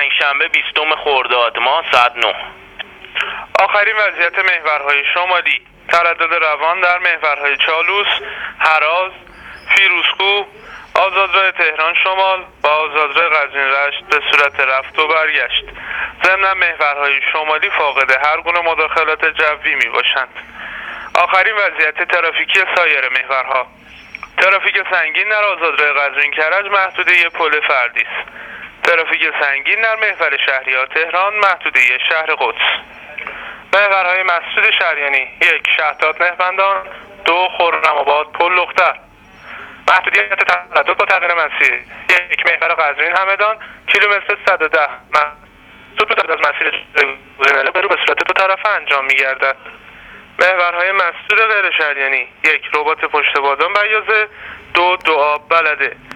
پنجشنبه 20 خرداد ماه ساعت 9. آخرین وضعیت محورهای شمالی: تردد روان در محورهای چالوس، هراز، فیروزکوه، آزادراه تهران شمال و آزادراه قزوین رشت به صورت رفت و برگشت. ضمن محورهای شمالی فاقد هر گونه مداخلات جوی می باشند. آخرین وضعیت ترافیکی سایر محورها: ترافیک سنگین در آزادراه قزوین کرج محدوده پل فردی است. ترافیک سنگین در محور شهریار تهران محدوده شهر قدس. محورهای مسجد شریانی: 1 شهداد مهربندان، 2 خرم‌آباد پل لختر. محدودیت تردد با تغییر مسیر: 1 محور قزوین همدان کیلومتر 110 مسدود از مسیر گزینه برو به صورت دو طرفه انجام می‌گردد. محورهای مسدود غیر شریانی: 1 رباط پشت بادام بیازه، 2 دو آب بلده.